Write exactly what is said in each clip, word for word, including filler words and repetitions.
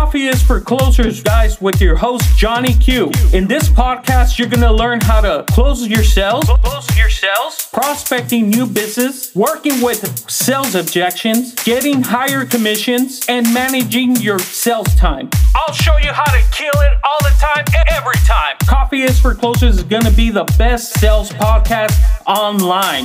Coffee is for Closers, guys, with your host, Johnny Q. In this podcast, you're going to learn how to close your sales, close your sales, prospecting new business, working with sales objections, getting higher commissions, and managing your sales time. I'll show you how to kill it all the time, every time. Coffee is for Closers is going to be the best sales podcast online.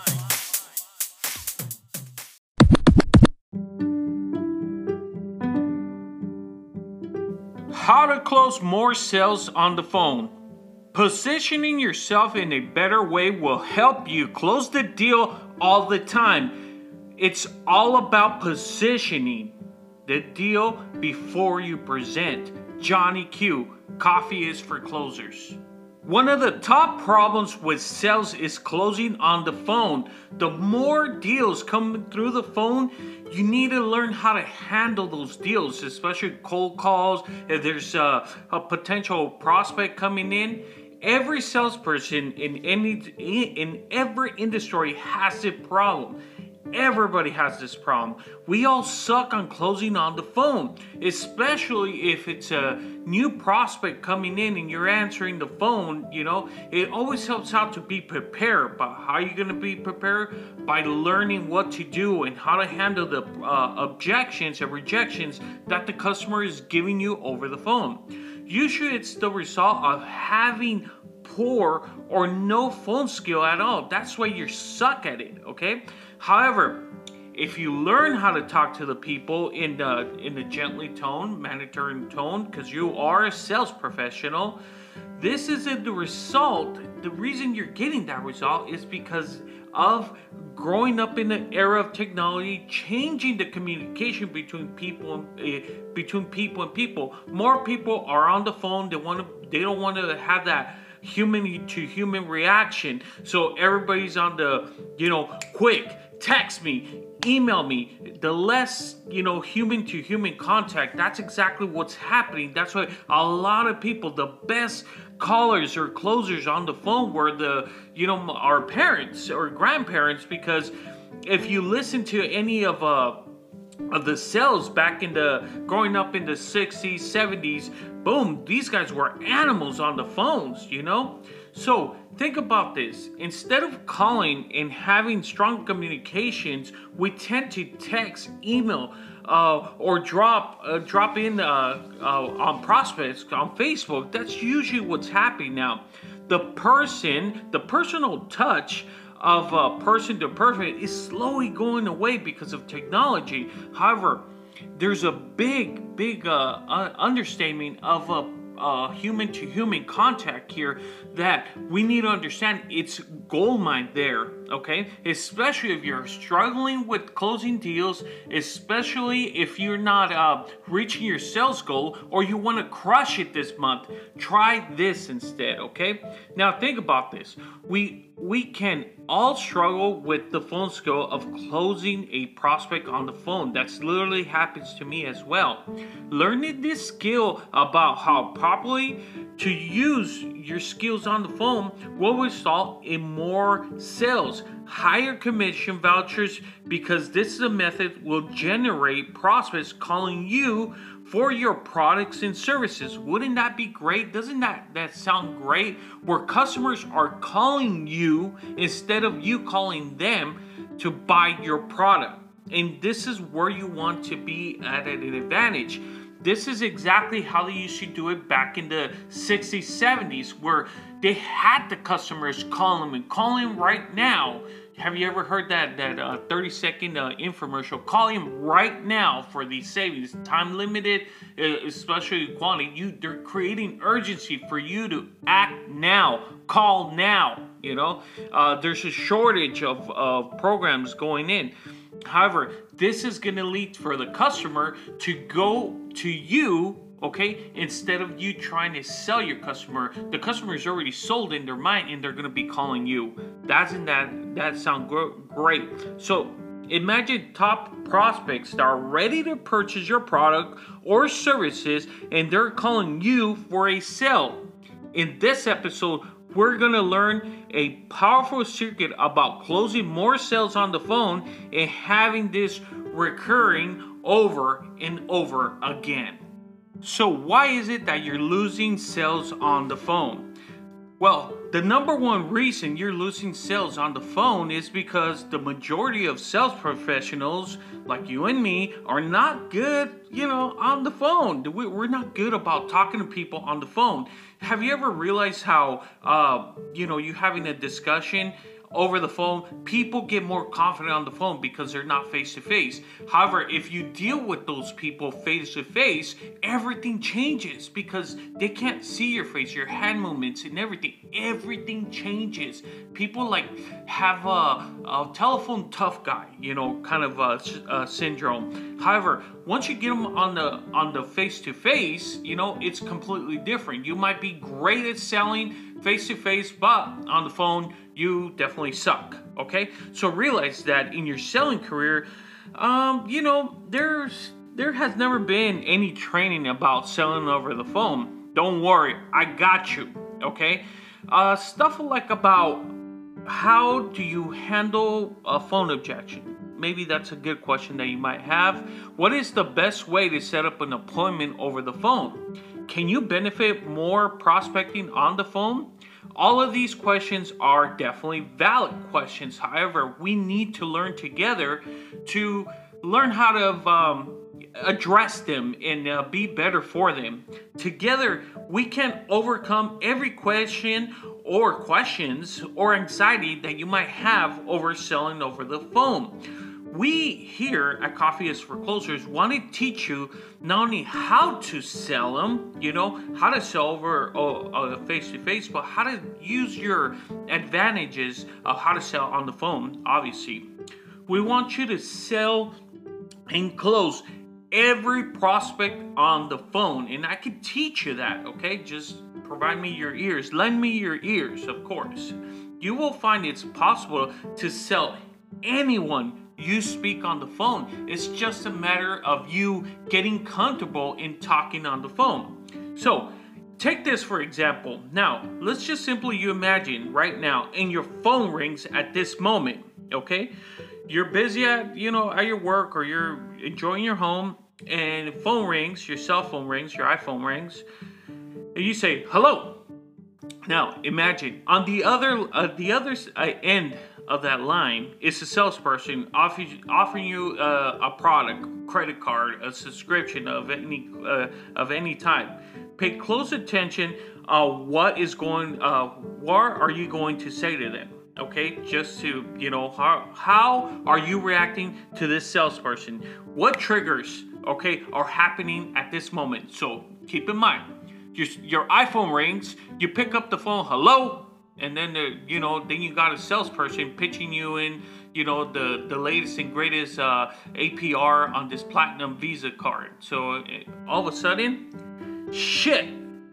How to close more sales on the phone. Positioning yourself in a better way will help you close the deal all the time. It's all about positioning the deal before you present. Johnny Q, Coffee is for Closers. One of the top problems with sales is closing on the phone. The more deals coming through the phone, you need to learn how to handle those deals, especially cold calls. If there's a, a potential prospect coming in, every salesperson in any in every industry has a problem. Everybody has this problem. We all suck on closing on the phone, especially if it's a new prospect coming in and you're answering the phone. You know, it always helps out to be prepared. But how are you going to be prepared? By learning what to do and how to handle the uh, objections and rejections that the customer is giving you over the phone. Usually it's the result of having poor or no phone skill at all. That's why you suck at it, okay? However, if you learn how to talk to the people in the in the gently tone, mandatory tone, because you are a sales professional, this isn't the result. The reason you're getting that result is because of growing up in the era of technology, changing the communication between people uh, between people and people. More people are on the phone. They want to. They don't want to have that human to human reaction. So everybody's on the, you know, quick. Text me, email me, the less, you know, human to human contact. That's exactly what's happening. That's why a lot of people, the best callers or closers on the phone were the, you know, our parents or grandparents, because if you listen to any of uh of the sales back in the growing up in the sixties, seventies, boom, these guys were animals on the phones, you know? So think about this. Instead of calling and having strong communications, we tend to text, email, uh, or drop uh, drop in uh, uh, on prospects on Facebook. That's usually what's happening now. The person, the personal touch of uh, person to person is slowly going away because of technology. However, there's a big, big uh, understatement of a Uh, human to human contact here that we need to understand. It's gold mine there, okay? Especially if you're struggling with closing deals, especially if you're not uh, reaching your sales goal or you want to crush it this month. Try this instead, okay? Now think about this. We we can all struggle with the phone skill of closing a prospect on the phone. That's literally happens to me as well. Learning this skill about how properly to use your skills on the phone will result in more sales, higher commission vouchers, because this is a method will generate prospects calling you for your products and services. Wouldn't that be great? Doesn't that, that sound great? Where customers are calling you instead of you calling them to buy your product. And this is where you want to be at an advantage. This is exactly how they used to do it back in the sixties, seventies, where they had the customers call them and call him right now. Have you ever heard that that uh, thirty second uh, infomercial? Call him right now for these savings, time limited, uh, especially quantity. You, they're creating urgency for you to act now, call now. You know, uh, there's a shortage of of programs going in. However, this is going to lead for the customer to go to you, okay, instead of you trying to sell your customer. The customer is already sold in their mind and they're going to be calling you. Doesn't that, that sound great? So imagine top prospects that are ready to purchase your product or services and they're calling you for a sale. In this episode, we're going to learn a powerful secret about closing more sales on the phone and having this recurring over and over again. So why is it that you're losing sales on the phone? Well, the number one reason you're losing sales on the phone is because the majority of sales professionals like you and me are not good, you know, on the phone. We- We're not good about talking to people on the phone. Have you ever realized how, uh, you know, you having a discussion over the phone, people get more confident on the phone because they're not face to face. However, if you deal with those people face to face, everything changes because they can't see your face, your hand movements, and everything. Everything changes. People like have a, a telephone tough guy, you know, kind of a, a syndrome. However, once you get them on the on the face to face, you know, it's completely different. You might be great at selling face to face, but on the phone, you definitely suck. Okay, so realize that in your selling career, um, you know, there's there has never been any training about selling over the phone. Don't worry, I got you. Okay, uh, stuff like about how do you handle a phone objection? Maybe that's a good question that you might have. What is the best way to set up an appointment over the phone? Can you benefit more prospecting on the phone? All of these questions are definitely valid questions. However, we need to learn together to learn how to um, address them and uh, be better for them. Together, we can overcome every question or questions or anxiety that you might have over selling over the phone. We here at Coffee is for Closers want to teach you not only how to sell them, you know, how to sell over uh, face-to-face, but how to use your advantages of how to sell on the phone, obviously. We want you to sell and close every prospect on the phone, and I can teach you that, okay? Just provide me your ears. Lend me your ears, of course. You will find it's possible to sell anyone you speak on the phone. It's just a matter of you getting comfortable in talking on the phone. So take this for example. Now, let's just simply you imagine right now and your phone rings at this moment, okay? You're busy at, you know, at your work or you're enjoying your home and phone rings, your cell phone rings, your iPhone rings, and you say, hello. Now, imagine on the other, uh, the other uh, end of that line is a salesperson offering, offering you uh, a product, credit card, a subscription of any uh, of any type. Pay close attention. Uh, what is going? Uh, what are you going to say to them? Okay, just to you know how how are you reacting to this salesperson? What triggers okay are happening at this moment? So keep in mind, your your iPhone rings. You pick up the phone. Hello. And then, the, you know, then you got a salesperson pitching you in, you know, the, the latest and greatest uh, A P R on this Platinum Visa card. So uh, all of a sudden, shit,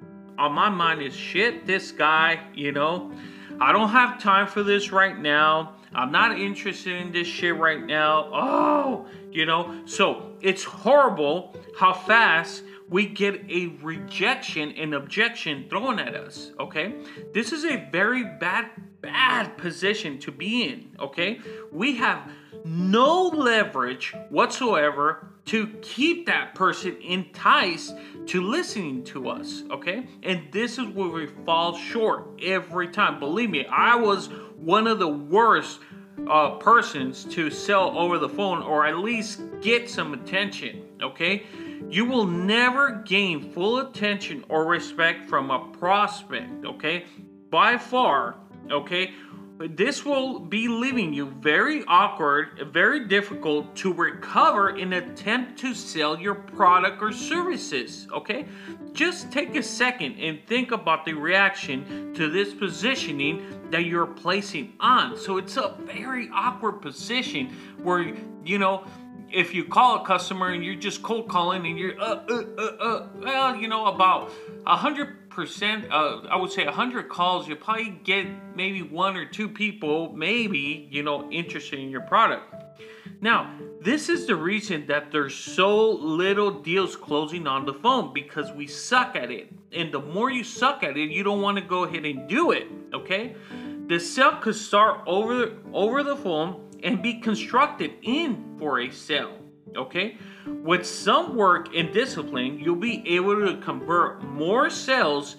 on my mind is shit, this guy, you know, I don't have time for this right now. I'm not interested in this shit right now. Oh, you know, so it's horrible how fast we get a rejection and objection thrown at us, okay? This is a very bad, bad position to be in, okay? We have no leverage whatsoever to keep that person enticed to listening to us, okay? And this is where we fall short every time. Believe me, I was one of the worst uh, persons to sell over the phone or at least get some attention, okay? You will never gain full attention or respect from a prospect, okay? By far, okay? This will be leaving you very awkward, very difficult to recover in an attempt to sell your product or services, okay? Just take a second and think about the reaction to this positioning that you're placing on. So it's a very awkward position where, you know, if you call a customer and you're just cold calling and you're, uh, uh, uh, uh, well, you know, about a hundred percent, uh, I would say a hundred calls, you'll probably get maybe one or two people, maybe, you know, interested in your product. Now, this is the reason that there's so little deals closing on the phone because we suck at it. And the more you suck at it, you don't want to go ahead and do it, okay? The sale could start over, over the phone and be constructed in for a sale. okay? With some work and discipline, you'll be able to convert more sales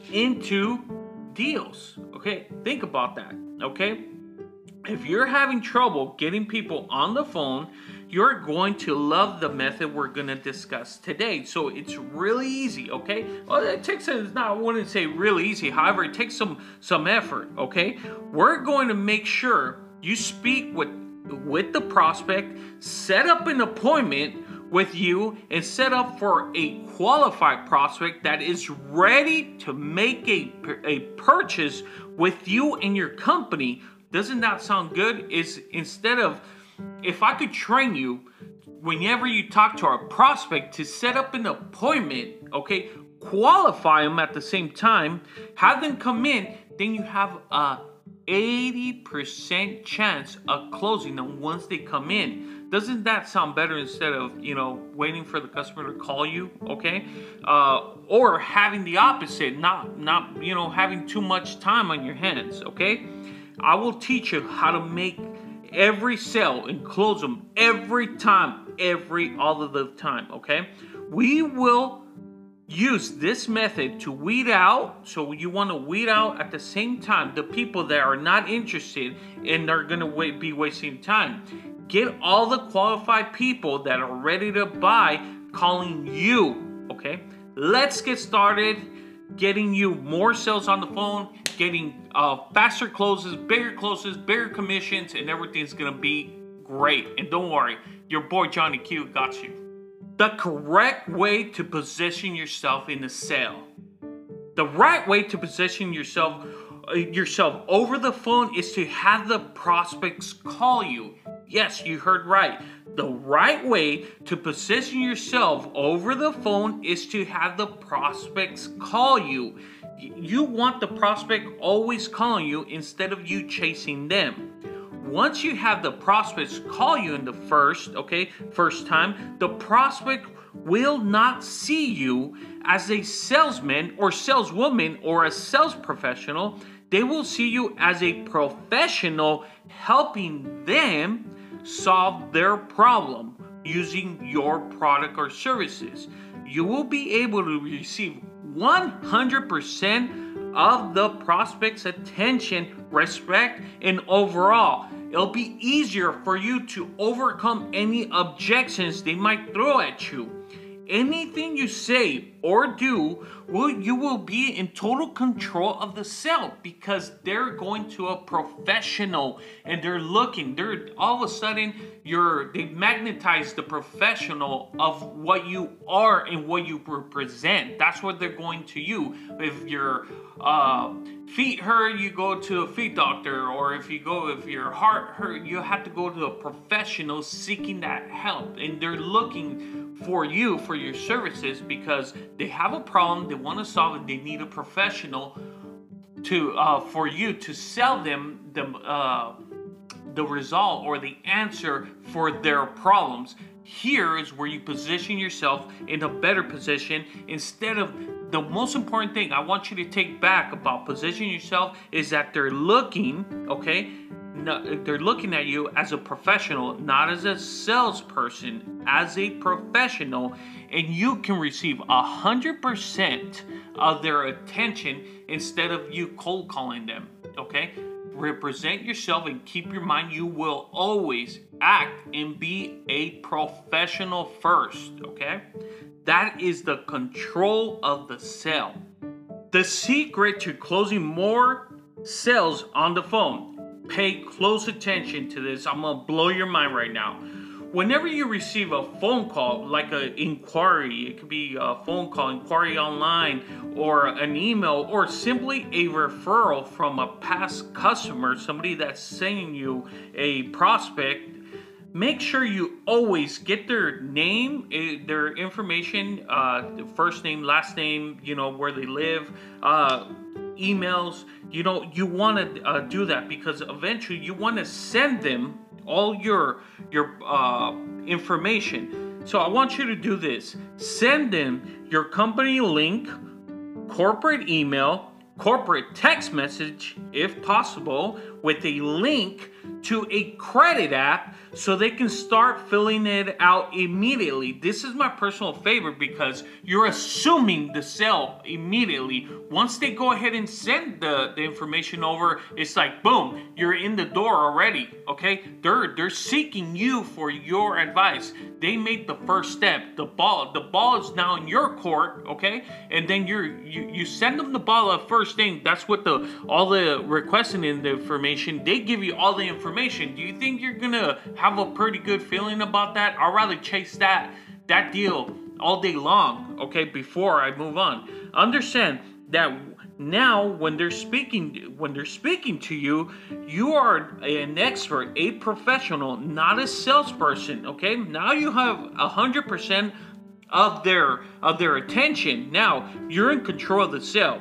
into deals, okay? Think about that, okay? If you're having trouble getting people on the phone, you're going to love the method we're going to discuss today. So it's really easy, okay? Well, it takes, it's not, I wouldn't say really easy. However, it takes some, some effort, okay? We're going to make sure you speak with, with the prospect, set up an appointment with you, and set up for a qualified prospect that is ready to make a, a purchase with you and your company. Doesn't that sound good? Is instead of, if I could train you whenever you talk to our prospect to set up an appointment, okay, qualify them at the same time, have them come in, then you have a eighty percent chance of closing them once they come in. Doesn't that sound better instead of, you know, waiting for the customer to call you, okay? Uh, or having the opposite, not, not, you know, having too much time on your hands, okay? I will teach you how to make every sale and close them every time, every, all of the time, okay? We will use this method to weed out, so you want to weed out at the same time the people that are not interested and are going to wait, be wasting time. Get all the qualified people that are ready to buy calling you, okay? Let's get started getting you more sales on the phone, getting uh, faster closes, bigger closes, bigger commissions, and everything's going to be great. And don't worry, your boy Johnny Q got you. The correct way to position yourself in the sale. The right way to position yourself uh, yourself over the phone is to have the prospects call you. Yes, you heard right. The right way to position yourself over the phone is to have the prospects call you. You want the prospect always calling you instead of you chasing them. Once you have the prospects call you in the first, okay, first time, the prospect will not see you as a salesman or saleswoman or a sales professional. They will see you as a professional helping them solve their problem using your product or services. You will be able to receive one hundred percent of the prospect's attention, respect, and overall, it'll be easier for you to overcome any objections they might throw at you. Anything you say or do, will you will be in total control of the sale because they're going to a professional and they're looking. They're all of a sudden you're they magnetize the professional of what you are and what you represent. That's what they're going to you. If your uh, feet hurt, you go to a feet doctor, or if you go if your heart hurt, you have to go to a professional seeking that help, and they're looking for you, for your services, because they have a problem, they want to solve it, they need a professional to uh, for you to sell them the, uh, the result or the answer for their problems. Here is where you position yourself in a better position. Instead of, the most important thing I want you to take back about positioning yourself is that they're looking, okay, no, they're looking at you as a professional, not as a salesperson, as a professional, and you can receive a hundred percent of their attention instead of you cold calling them, okay? Represent yourself and keep your mind, you will always act and be a professional first, okay? That is the control of the sale. The secret to closing more sales on the phone. Pay close attention to this. I'm gonna blow your mind right now. Whenever you receive a phone call, like an inquiry, it could be a phone call, inquiry online, or an email, or simply a referral from a past customer, somebody that's sending you a prospect, make sure you always get their name, their information, uh, first name, last name, you know, where they live, uh, emails. You know, you want to uh, do that because eventually you want to send them all your your uh, information. So I want you to do this. Send them your company link, corporate email, corporate text message if possible, with a link to a credit app so they can start filling it out immediately. This is my personal favorite because you're assuming the sale immediately. Once they go ahead and send the, the information over, it's like, boom, you're in the door already, okay? They're, they're seeking you for your advice. They made the first step. The ball, the ball is now in your court, okay? And then you're, you, you send them the ball at first thing. That's what the, all the requesting in the information, they give you all the information. Do you think you're gonna have a pretty good feeling about that? I'd rather chase that that deal all day long, okay, before I move on. Understand that now when they're speaking when they're speaking to you, you are an expert, a professional, not a salesperson, okay? Now you have a hundred percent of their of their attention. Now you're in control of the sale.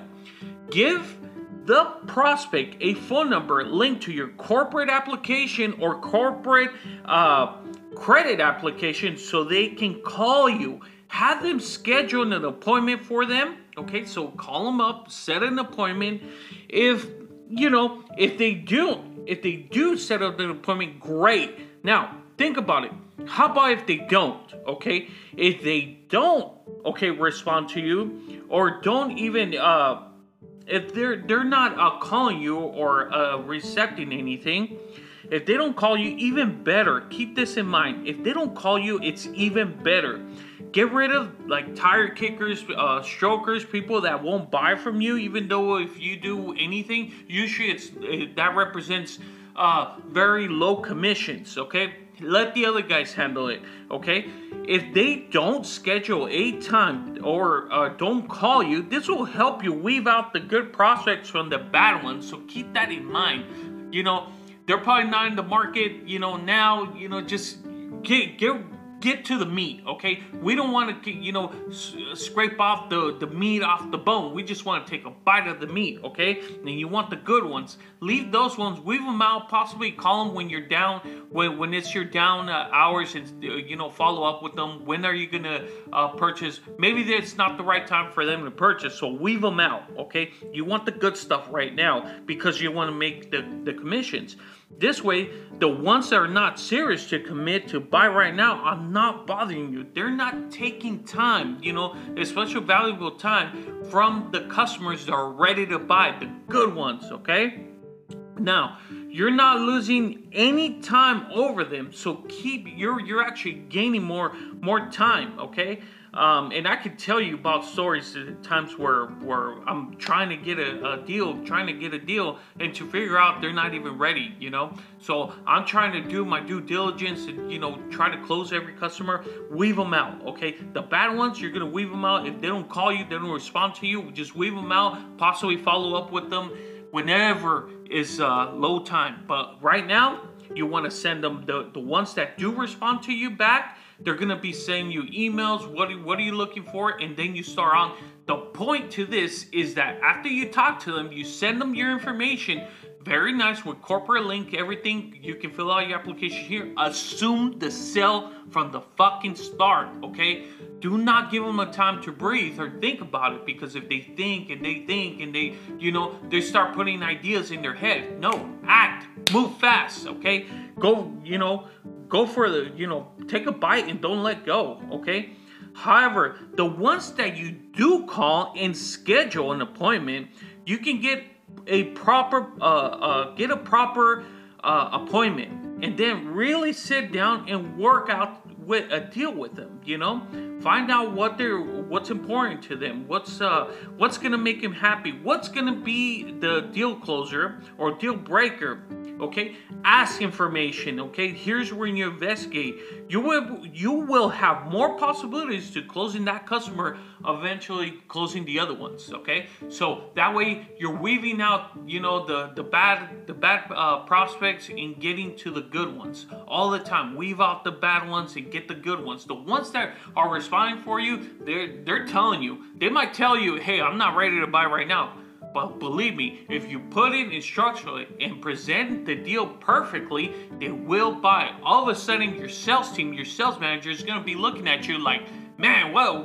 Give the prospect a phone number linked to your corporate application or corporate uh, credit application so they can call you. Have them schedule an appointment for them. Okay, so call them up, set an appointment. If, you know, if they do, if they do set up an appointment, great. Now, think about it. How about if they don't, okay? If they don't, okay, respond to you or don't even, uh, if they're they're not uh, calling you or uh, recepting anything, if they don't call you, even better. Keep this in mind. If they don't call you, it's even better. Get rid of like tire kickers, uh, strokers, people that won't buy from you, even though if you do anything, usually it's it, that represents uh, very low commissions. Okay, let the other guys handle it. Okay. If they don't schedule a time or uh, don't call you, this will help you weave out the good prospects from the bad ones. So keep that in mind. You know, they're probably not in the market, you know, now, you know, just get, get, get to the meat, okay? We don't want to, you know, scrape off the, the meat off the bone. We just want to take a bite of the meat, okay? And you want the good ones. Leave those ones, weave them out, possibly call them when you're down, when, when it's your down uh, hours, and, uh, you know, follow up with them. When are you going to uh, purchase? Maybe it's not the right time for them to purchase, so weave them out, okay? You want the good stuff right now because you want to make the, the commissions. This way, the ones that are not serious to commit to buy right now are not bothering you. They're not taking time, you know, especially valuable time from the customers that are ready to buy, the good ones, okay? Now, you're not losing any time over them, so keep, you're you're actually gaining more more time, okay? Um, and I could tell you about stories at times where where I'm trying to get a, a deal, trying to get a deal, and to figure out they're not even ready, you know? So I'm trying to do my due diligence and, you know, try to close every customer, weave them out, okay? The bad ones, you're going to weave them out. If they don't call you, they don't respond to you, just weave them out, possibly follow up with them whenever is uh, low time. But right now, you want to send them the, the ones that do respond to you back. They're going to be sending you emails. What are, what are you looking for? And then you start on. The point to this is that after you talk to them, you send them your information. Very nice with corporate link, everything. You can fill out your application here. Assume the sale from the fucking start, okay? Do not give them a time to breathe or think about it, because if they think and they think and they, you know, they start putting ideas in their head. No, act, move fast, okay? Go, you know, go for the, you know, take a bite and don't let go, okay? However, the ones that you do call and schedule an appointment, you can get a proper, uh, uh, get a proper uh, appointment, and then really sit down and work out with a deal with them. You know, find out what they're, what's important to them, what's uh, what's gonna make them happy, what's gonna be the deal closer or deal breaker. Okay, ask information. Okay, here's where you investigate. You will you will have more possibilities to closing that customer, eventually closing the other ones. Okay, so that way you're weaving out, you know, the the bad the bad uh, prospects and getting to the good ones all the time. Weave out the bad ones and get the good ones. The ones that are responding for you, they're they're telling you. They might tell you, hey, I'm not ready to buy right now. But believe me, if you put it in structurally and present the deal perfectly, they will buy. All of a sudden, your sales team, your sales manager is going to be looking at you like, man, well,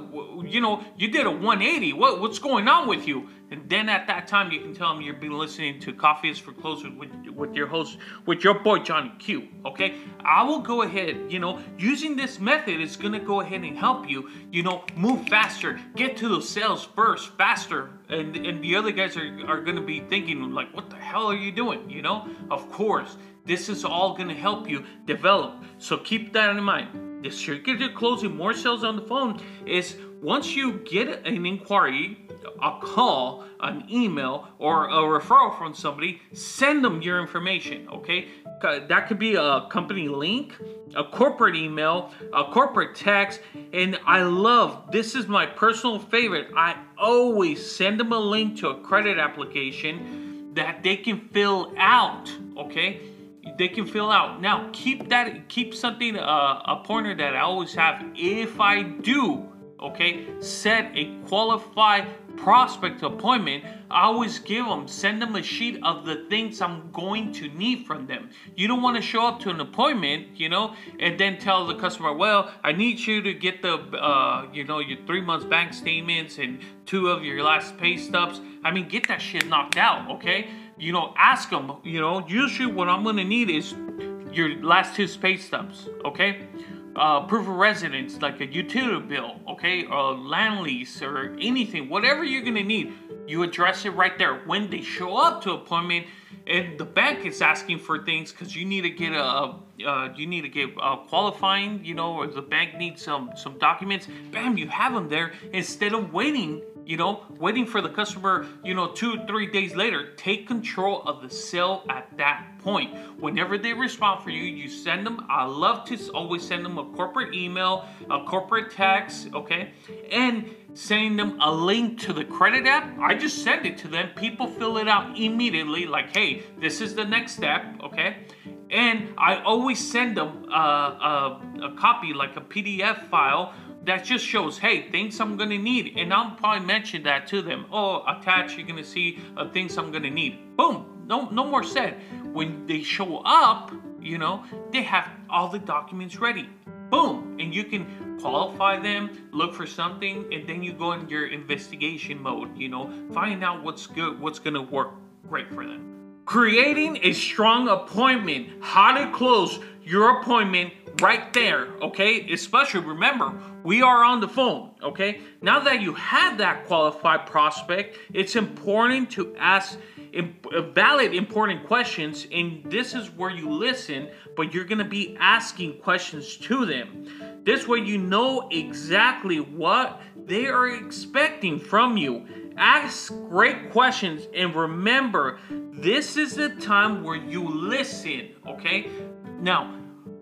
you know, you did a one eighty. What, what's going on with you? And then at that time, you can tell them you've been listening to Coffee is for Closers with, with your host, with your boy, Johnny Q, okay? I will go ahead, you know, using this method is going to go ahead and help you, you know, move faster, get to those sales first, faster. And, and the other guys are, are going to be thinking, like, what the hell are you doing, you know? Of course, this is all going to help you develop. So keep that in mind. The secret to closing more sales on the phone is once you get an inquiry, a call, an email, or a referral from somebody, send them your information, okay? That could be a company link, a corporate email, a corporate text, and I love, this is my personal favorite, I always send them a link to a credit application that they can fill out, okay? They can fill out. Now, keep that, keep something, uh, a pointer that I always have, if I do, okay, set a qualified prospect appointment, I always give them, send them a sheet of the things I'm going to need from them. You don't want to show up to an appointment, you know, and then tell the customer, well, I need you to get the, uh, you know, your three months bank statements and two of your last pay stubs. I mean, get that shit knocked out, okay? You know, ask them, you know, usually what I'm going to need is your last two pay stubs, okay? Uh, proof of residence, like a utility bill, okay, or land lease, or anything, whatever you're gonna need, you address it right there. When they show up to appointment, and the bank is asking for things because you need to get a, uh, you need to get uh, qualifying, you know, or the bank needs some some documents. Bam, you have them there instead of waiting. You know, waiting for the customer, you know, two, three days later. Take control of the sale at that point. Whenever they respond for you, you send them, I love to always send them a corporate email, a corporate text, okay? And sending them a link to the credit app. I just send it to them. People fill it out immediately, like, hey, this is the next step, okay? And I always send them uh, a, a copy, like a P D F file, that just shows, hey, things I'm gonna need. And I'll probably mention that to them. Oh, attached, you're gonna see uh, things I'm gonna need. Boom, no, no more said. When they show up, you know, they have all the documents ready. Boom, and you can qualify them, look for something, and then you go in your investigation mode, you know, find out what's good, what's gonna work great for them. Creating a strong appointment, how to close your appointment right there, okay? Especially, remember, we are on the phone, okay? Now that you have that qualified prospect, it's important to ask imp- valid, important questions, and this is where you listen, but you're gonna be asking questions to them. This way you know exactly what they are expecting from you. Ask great questions, and remember, this is the time where you listen, okay? Now,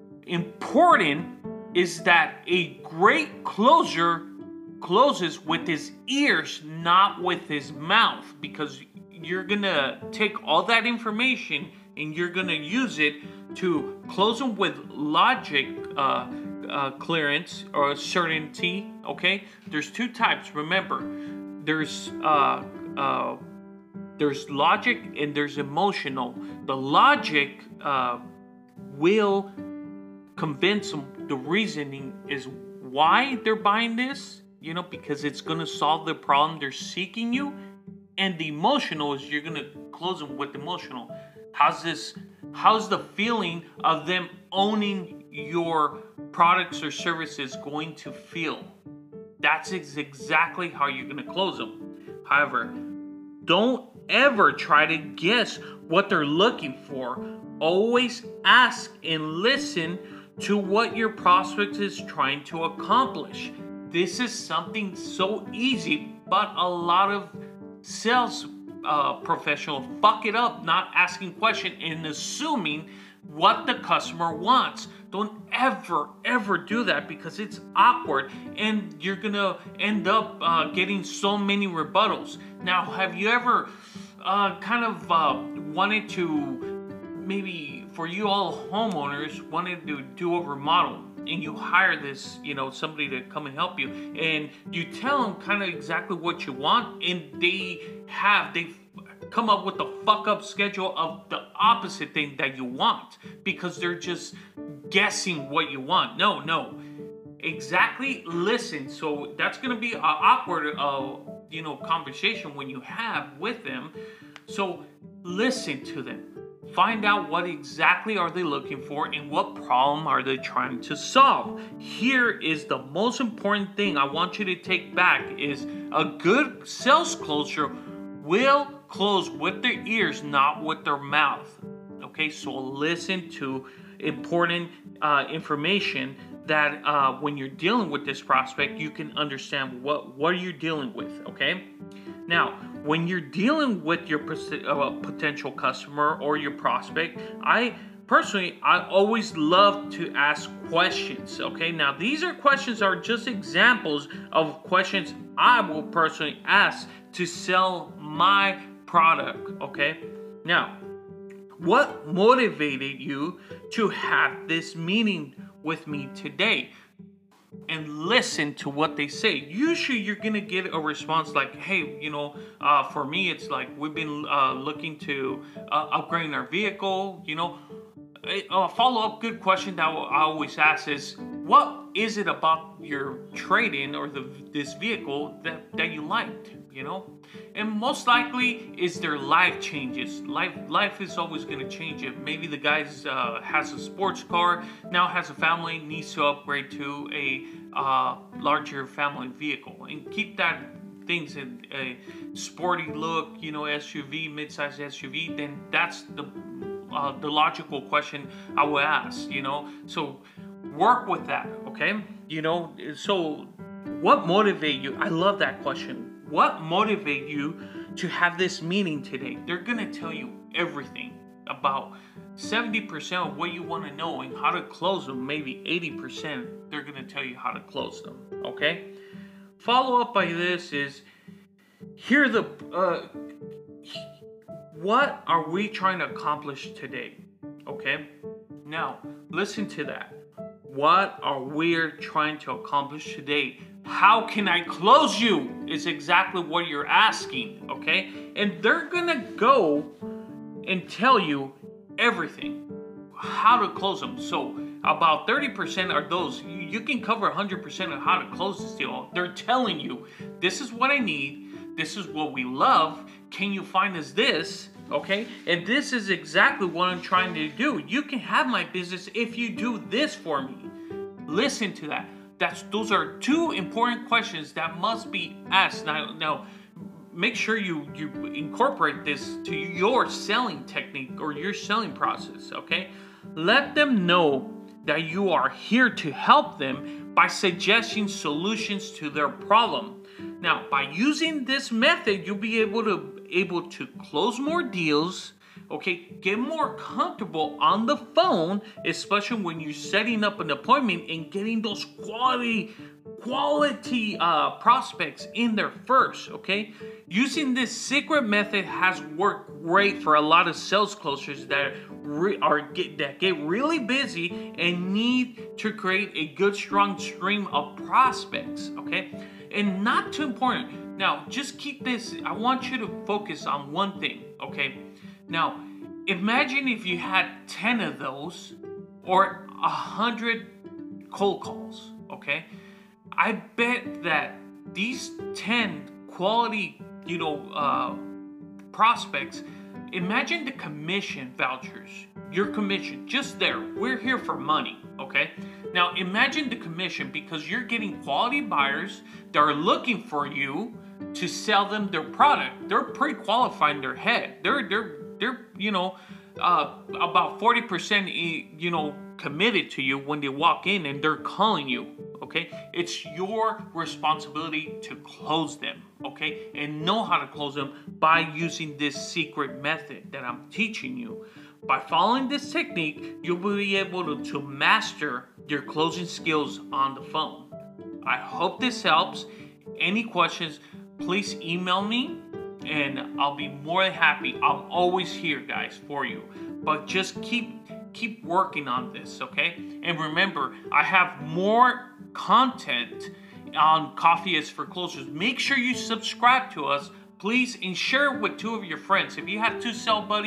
important is that a great closer closes with his ears, not with his mouth, because you're gonna take all that information and you're gonna use it to close them with logic uh, uh, clearance or certainty, okay? There's two types, remember. There's uh, uh, there's logic and there's emotional. The logic uh, will convince them the reasoning is why they're buying this, you know, because it's going to solve the problem they're seeking you. And the emotional is you're going to close them with emotional. How's this, how's the feeling of them owning your products or services going to feel? That's exactly how you're going to close them. However, don't ever try to guess what they're looking for. Always ask and listen to what your prospect is trying to accomplish. This is something so easy, but a lot of sales uh, professionals fuck it up, not asking questions and assuming what the customer wants. Don't ever, ever do that, because it's awkward and you're gonna end up uh, getting so many rebuttals. Now, have you ever uh, kind of uh, wanted to, maybe for you all homeowners, wanted to do a remodel, and you hire this, you know, somebody to come and help you, and you tell them kind of exactly what you want, and they have, they come up with the fuck up schedule of the opposite thing that you want, because they're just guessing what you want. No, no. exactly listen. So that's going to be an awkward, uh, you know, conversation when you have with them. So listen to them. Find out what exactly are they looking for and what problem are they trying to solve. Here is the most important thing I want you to take back is a good sales closer will close with their ears, not with their mouth. Okay, so listen to important uh, information that uh, when you're dealing with this prospect, you can understand what, what you're dealing with, okay? Now, when you're dealing with your uh, potential customer or your prospect, I personally, I always love to ask questions, okay? Now, these are questions are just examples of questions I will personally ask to sell my product, okay? Now, what motivated you to have this meeting with me today? And listen to what they say. Usually you're gonna get a response like, hey, you know, uh, for me, it's like, we've been uh, looking to uh, upgrade our vehicle, you know. A follow-up good question that I always ask is, what is it about your trade-in or the this vehicle that, that you liked, you know? And most likely is their life changes. Life life is always going to change it. Maybe the guy uh, has a sports car, now has a family, needs to upgrade to a uh, larger family vehicle. And keep that things in a sporty look, you know, S U V, mid-size S U V, then that's the uh, the logical question I would ask, you know? So work with that, okay? You know, so what motivated you? I love that question. What motivated you to have this meeting today? They're gonna tell you everything about seventy percent of what you want to know and how to close them. Maybe eighty percent, they're gonna tell you how to close them, okay? Follow up by this is, here the, uh, what are we trying to accomplish today, okay? Now, listen to that. What are we trying to accomplish today? How can I close you? Is exactly what you're asking, okay? And they're gonna go and tell you everything, how to close them. So about thirty percent are those, you, you can cover one hundred percent of how to close this deal. They're telling you, this is what I need, this is what we love, can you find us this? Okay, and this is exactly what I'm trying to do. You can have my business if you do this for me. Listen to that. That's those are two important questions that must be asked. Now, now make sure you you incorporate this to your selling technique or your selling process, okay? Let them know that you are here to help them by suggesting solutions to their problem. Now, by using this method, you'll be able to able to close more deals, okay, get more comfortable on the phone, especially when you're setting up an appointment and getting those quality quality uh, prospects in there first, okay? Using this secret method has worked great for a lot of sales closers that re- are get, that get really busy and need to create a good, strong stream of prospects, okay? And not too important. Now, just keep this, I want you to focus on one thing, okay? Now, imagine if you had ten of those or one hundred cold calls, okay? I bet that these ten quality, you know, uh, prospects, imagine the commission vouchers, your commission, just there. We're here for money, okay? Now, imagine the commission because you're getting quality buyers that are looking for you to sell them their product. They're pre-qualified in their head. They're, they're, they're, you know, uh, about forty percent, you know, committed to you when they walk in and they're calling you, okay? It's your responsibility to close them, okay? And know how to close them by using this secret method that I'm teaching you. By following this technique, you'll be able to, to master your closing skills on the phone. I hope this helps. Any questions, please email me and I'll be more than happy. I'm always here, guys, for you. But just keep keep working on this, okay? And remember, I have more content on Coffee is for Closers. Make sure you subscribe to us, please, and share it with two of your friends. If you have two sell buddies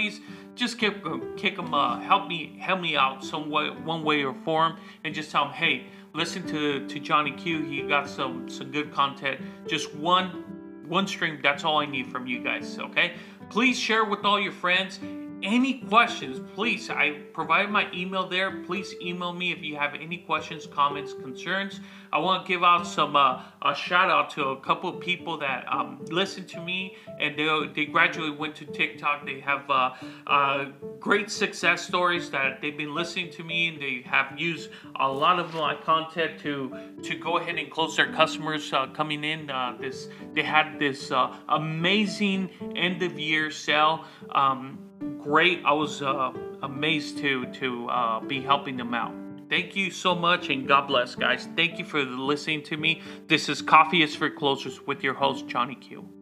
just kick kick them, uh, help me help me out some way, one way or form, and just tell them, hey, listen to to Johnny Q. He got some some good content. Just one one stream. That's all I need from you guys. Okay. Please share with all your friends. Any questions, please, I provided my email there. Please email me if you have any questions, comments, concerns. I want to give out some uh, a shout out to a couple of people that um, listen to me, and they, they gradually went to TikTok. They have uh, uh, great success stories that they've been listening to me, and they have used a lot of my content to to go ahead and close their customers uh, coming in. Uh, this they had this uh, amazing end of year sale. Um, Great. I was uh, amazed to to uh, be helping them out. Thank you so much, and God bless, guys. Thank you for listening to me. This is Coffee is for Closers with your host, Johnny Q.